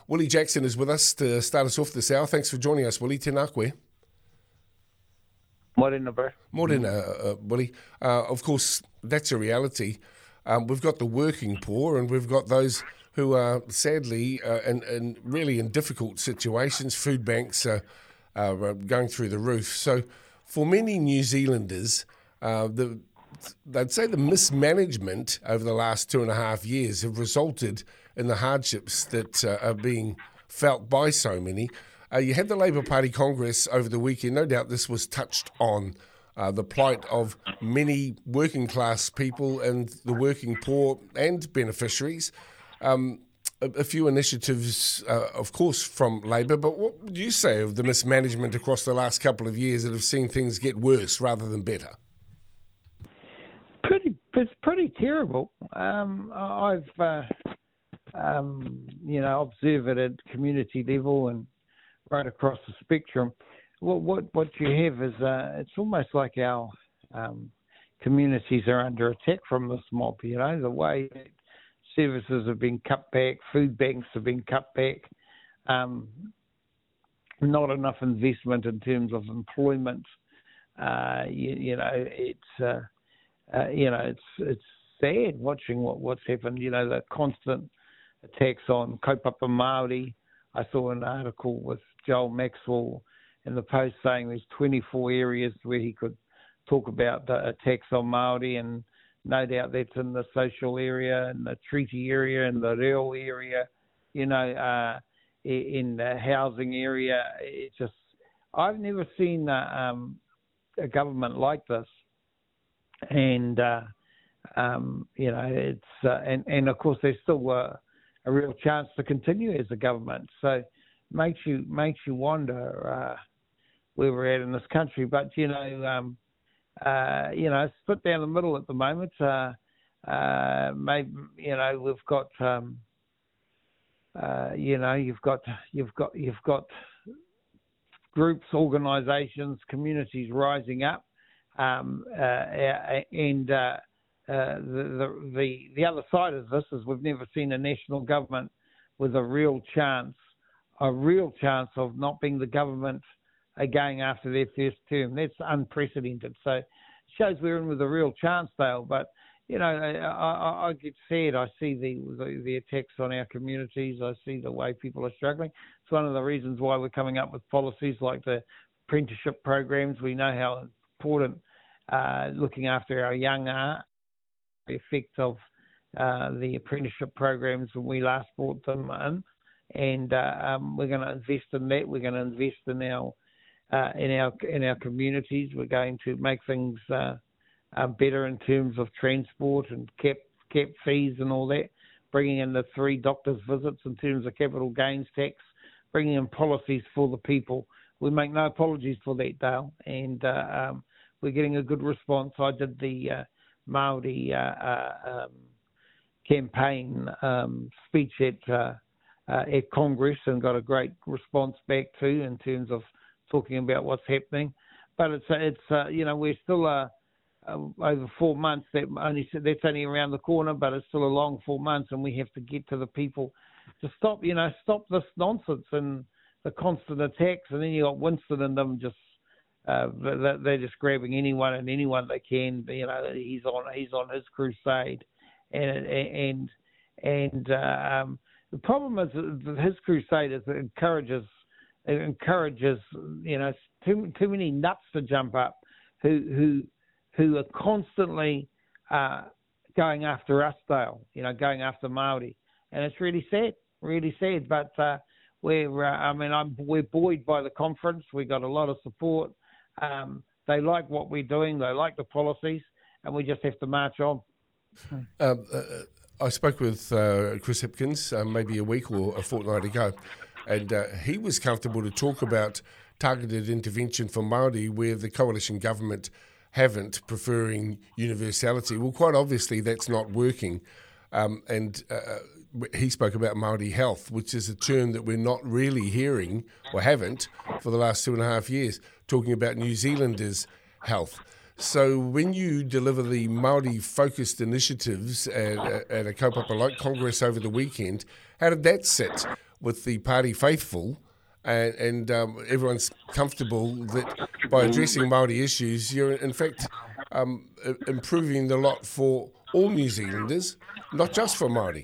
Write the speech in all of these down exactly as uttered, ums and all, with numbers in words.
Willie Jackson is with us to start us off this hour. Thanks for joining us, Willie. Tēnā koe. Morena, bro. Morena, uh, Willie. Uh, of course, that's a reality. Um, we've got the working poor and we've got those who are sadly uh, and, and really in difficult situations. Food banks are, are going through the roof. So for many New Zealanders, uh, the, they'd say the mismanagement over the last two and a half years have resulted in the hardships that uh, are being felt by so many. Uh, you had the Labour Party Congress over the weekend. No doubt this was touched on uh, the plight of many working class people and the working poor and beneficiaries. Um, a, a few initiatives, uh, of course, from Labour, but what would you say of the mismanagement across the last couple of years that have seen things get worse rather than better? Pretty, it's pretty terrible. Um, I've, uh, um, you know, observed it at community level and right across the spectrum. What what what you have is uh, it's almost like our um, communities are under attack from this mob. You know, the way that services have been cut back, food banks have been cut back, um, not enough investment in terms of employment. Uh, you, you know, it's uh, uh, you know it's it's sad watching what, what's happened. You know, the constant attacks on kaupapa Māori. I saw an article with Joel Maxwell in the Post saying there's twenty-four areas where he could talk about the attacks on Māori, and no doubt that's in the social area, in the treaty area, in the reo area, you know, uh, in the housing area. It's just, I've never seen uh, um, a government like this. And, uh, um, you know, it's, uh, and, and of course there's still uh, a real chance to continue as a government. So makes you, makes you wonder uh, where we're at in this country. But, you know, um, Uh, you know, split down the middle at the moment. Uh, uh, maybe you know we've got, um, uh, you know, you've got you've got you've got groups, organisations, communities rising up, um, uh, and uh, uh, the, the the other side of this is we've never seen a national government with a real chance, a real chance of not being the government going after their first term. That's unprecedented. So it shows we're in with a real chance, Dale. But, you know, I, I, I get sad. I see the, the the attacks on our communities. I see the way people are struggling. It's one of the reasons why we're coming up with policies like the apprenticeship programs. We know how important uh, looking after our young are. The effect of uh, the apprenticeship programs when we last brought them in. And uh, um, we're going to invest in that. We're going to invest in our Uh, in our in our communities. We're going to make things uh, uh, better in terms of transport and cap cap fees and all that. Bringing in the three doctors' visits in terms of capital gains tax. Bringing in policies for the people. We make no apologies for that, Dale, and uh, um, we're getting a good response. I did the uh, Māori uh, uh, um, campaign um, speech at uh, uh, at Congress and got a great response back too in terms of talking about what's happening. But it's, it's uh, you know, we're still uh, uh, over four months. That only That's only around the corner, but it's still a long four months, and we have to get to the people to stop, you know, stop this nonsense and the constant attacks. And then you got Winston and them just, uh, they're just grabbing anyone and anyone they can. You know, he's on he's on his crusade. And, and, and uh, um, the problem is that his crusade is it encourages It encourages, you know, too too many nuts to jump up, who who who are constantly uh, going after us, Dale. You know, going after Māori, and it's really sad, really sad. But uh, we're, uh, I mean, I'm, we're buoyed by the conference. We got a lot of support. Um, they like what we're doing. They like the policies, and we just have to march on. Um, uh, I spoke with uh, Chris Hipkins uh, maybe a week or a fortnight ago. And uh, he was comfortable to talk about targeted intervention for Māori where the coalition government haven't, preferring universality. Well, quite obviously that's not working. Um, and uh, he spoke about Māori health, which is a term that we're not really hearing, or haven't, for the last two and a half years, talking about New Zealanders' health. So when you deliver the Māori-focused initiatives at, at a kaupapa like Congress over the weekend, how did that sit with the party faithful, and, and um, everyone's comfortable that by addressing Māori issues, you're in fact um, improving the lot for all New Zealanders, not just for Māori.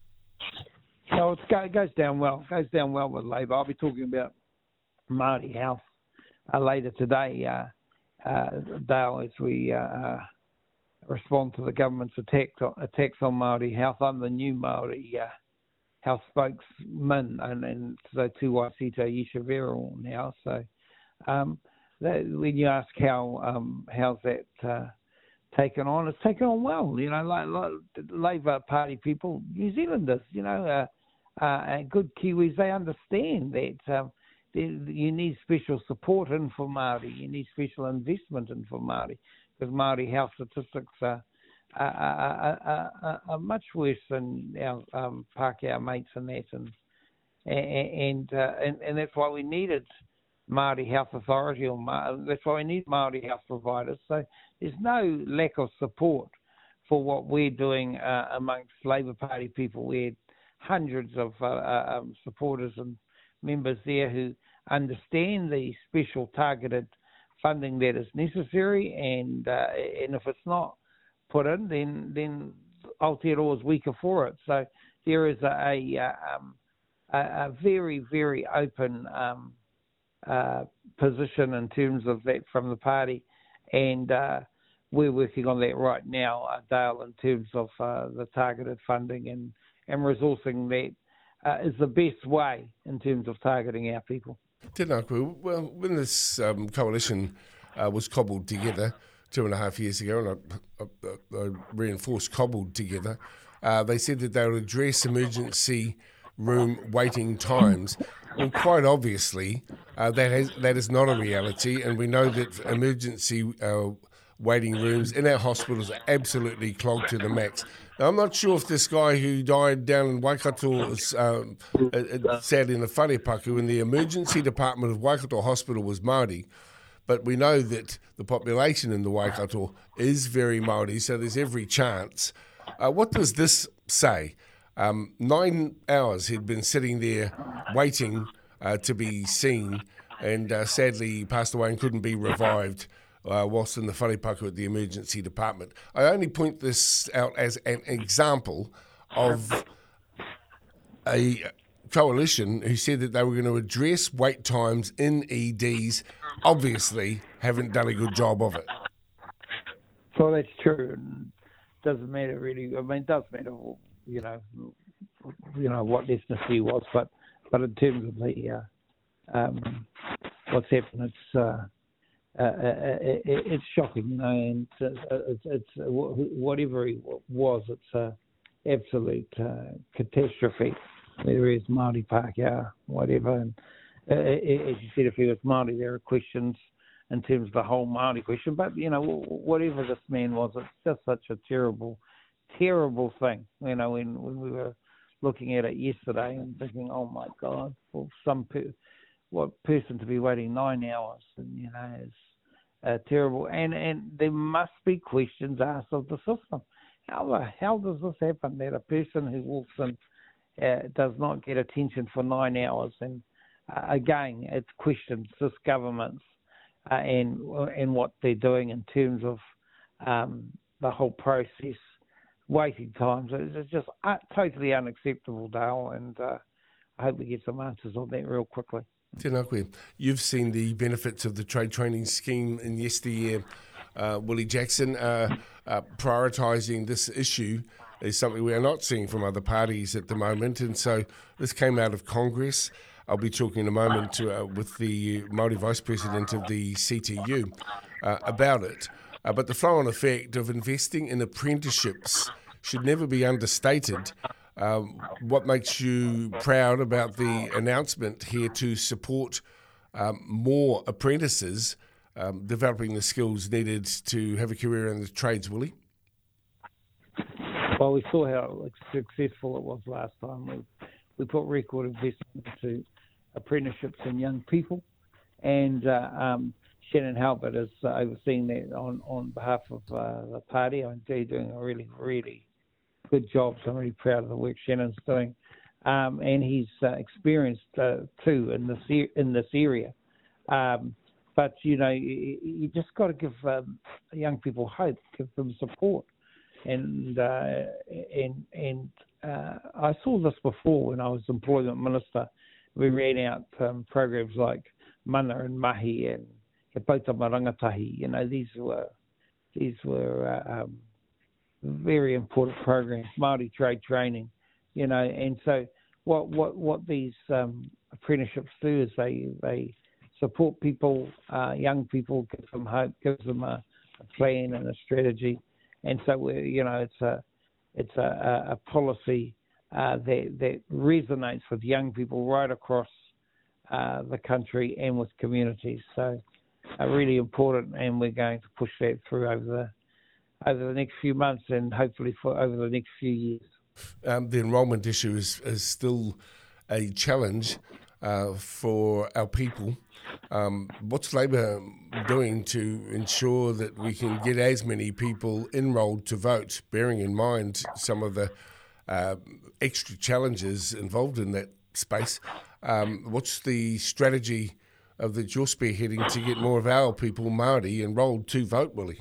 No, it's, it goes down well. It goes down well with Labour. I'll be talking about Māori Health uh, later today, uh, uh, Dale, as we uh, uh, respond to the government's attack, attacks on Māori Health. I'm the new Māori uh, Health spokesman, and, and so to Waisita Yeshavero now. So um, that, when you ask how um, how's that uh, taken on, it's taken on well. You know, like, like Labour Party people, New Zealanders, you know, uh, uh, and good Kiwis, they understand that um, you need special support in for Māori, you need special investment in for Māori, because Māori health statistics are, are, are, are, are much worse than our um, Pākehā mates and that, and and, uh, and and that's why we needed Māori Health Authority, or Ma- that's why we need Māori health providers. So there's no lack of support for what we're doing uh, amongst Labour Party people. We had hundreds of uh, uh, um, supporters and members there who understand the special targeted funding that is necessary, and uh, and if it's not put in, then then Aotearoa is weaker for it. So there is a a, um, a, a very very open um, uh, position in terms of that from the party, and uh, we're working on that right now, uh, Dale, in terms of uh, the targeted funding and, and resourcing that uh, is the best way in terms of targeting our people. Tēnā koe. Well, when this um, coalition uh, was cobbled together two and a half years ago, and I, I, I reinforced cobbled together, uh, they said that they would address emergency room waiting times. Well, quite obviously, uh, that has that is not a reality, and we know that emergency uh, waiting rooms in our hospitals are absolutely clogged to the max. Now, I'm not sure if this guy who died down in Waikato, is, um, uh, sadly in the Wharepaku, in the emergency department of Waikato Hospital was Māori, but we know that the population in the Waikato is very Māori, so there's every chance. Uh, what does this say? Um, nine hours he'd been sitting there waiting uh, to be seen, and uh, sadly passed away and couldn't be revived uh, whilst in the Wharepaku at the emergency department. I only point this out as an example of a coalition who said that they were going to address wait times in E Ds, obviously haven't done a good job of it. Well, that's true. It doesn't matter really. I mean, it does matter, you know, you know what ethnicity was, but but in terms of the uh, um, what's happened, it's uh, uh, uh, it, it's shocking, you know, and it's, it's whatever he was, it's a absolute uh, catastrophe. Whether it's Māori, Pākehā, whatever, and uh, as you said, if he was Māori, there are questions in terms of the whole Māori question. But you know, whatever this man was, it's just such a terrible. Terrible thing, you know, when, when we were looking at it yesterday and thinking, oh my God, for some per- what person to be waiting nine hours, and you know, is uh, terrible. And and there must be questions asked of the system. How the hell does this happen? That a person who walks in uh, does not get attention for nine hours? And uh, again, it's questions this government's uh, and and what they're doing in terms of um, the whole process. Waiting times, it's just uh, totally unacceptable, Dale, and uh, I hope we get some answers on that real quickly. Tēnā koe. You've seen the benefits of the trade training scheme in yesteryear, uh, Willie Jackson. Uh, uh, prioritising this issue is something we are not seeing from other parties at the moment, and so this came out of Congress. I'll be talking in a moment to, uh, with the Māori Vice President of the C T U uh, about it. Uh, but the flow-on effect of investing in apprenticeships should never be understated. Um, what makes you proud about the announcement here to support um, more apprentices um, developing the skills needed to have a career in the trades, Willie? Well, we saw how successful it was last time. We, we put record investment into apprenticeships in young people, and uh, um, Shannon Halbert is uh, overseeing that on, on behalf of uh, the party. I think they're doing a really, really good job, so I'm really proud of the work Shannon's doing um, and he's uh, experienced uh, too in this in this area. Um, but you know, you, you just got to give um, young people hope, give them support, and uh, and and uh, I saw this before when I was employment minister. We ran out um, programs like Mana and Mahi and He Pautama Rangatahi. You know, these were these were uh, um, very important programs, Māori trade training. You know, and so what what what these um, apprenticeships do is they they support people, uh, young people, give them hope, gives them a, a plan and a strategy, and so we you know it's a it's a, a policy uh, that that resonates with young people right across uh, the country and with communities. So uh, really important, and we're going to push that through over the over the next few months and hopefully for over the next few years. Um, the enrolment issue is, is still a challenge uh, for our people. Um, what's Labor doing to ensure that we can get as many people enrolled to vote, bearing in mind some of the uh, extra challenges involved in that space? Um, what's the strategy of that you're spearheading to get more of our people, Māori, enrolled to vote, Willie?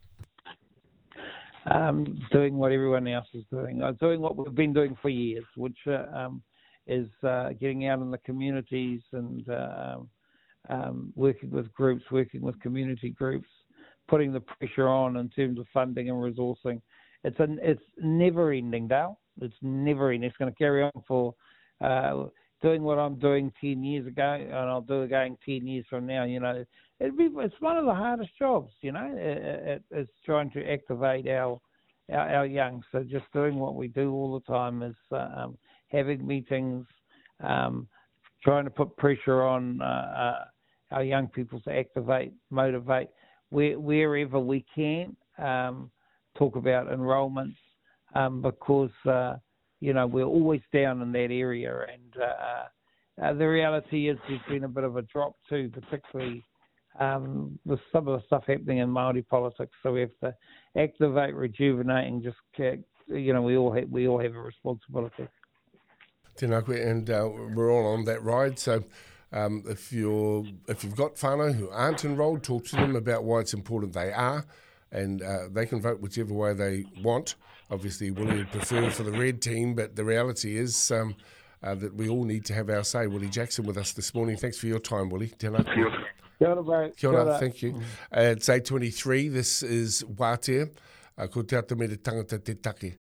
Um, doing what everyone else is doing, uh, doing what we've been doing for years, which uh, um, is uh, getting out in the communities and uh, um, working with groups, working with community groups, putting the pressure on in terms of funding and resourcing. It's an, it's never ending, Dale. It's never ending. It's going to carry on for uh, doing what I'm doing ten years ago, and I'll do again ten years from now. You know, it'd be, it's one of the hardest jobs. You know, it, it, it's trying to activate our, our our young. So just doing what we do all the time is uh, um, having meetings, um, trying to put pressure on uh, uh, our young people to activate, motivate where, wherever we can. Um, talk about enrolments um, because. Uh, You know, we're always down in that area, and uh, uh, the reality is there's been a bit of a drop too, particularly um, with some of the stuff happening in Māori politics. So we have to activate, rejuvenate, and just, you know, we all have, we all have a responsibility. Tēnā koe, and uh, we're all on that ride. So um, if you're if you've got whānau who aren't enrolled, talk to them about why it's important they are, and uh, they can vote whichever way they want. Obviously, Willie would prefer for the red team, but the reality is um, uh, that we all need to have our say. Willie Jackson with us this morning. Thanks for your time, Willie. Tēnā koe. Kia ora, bro. Kia ora, thank you. Uh, it's eight twenty-three. This is Wātea. Uh, ko te ata me te tangata te take.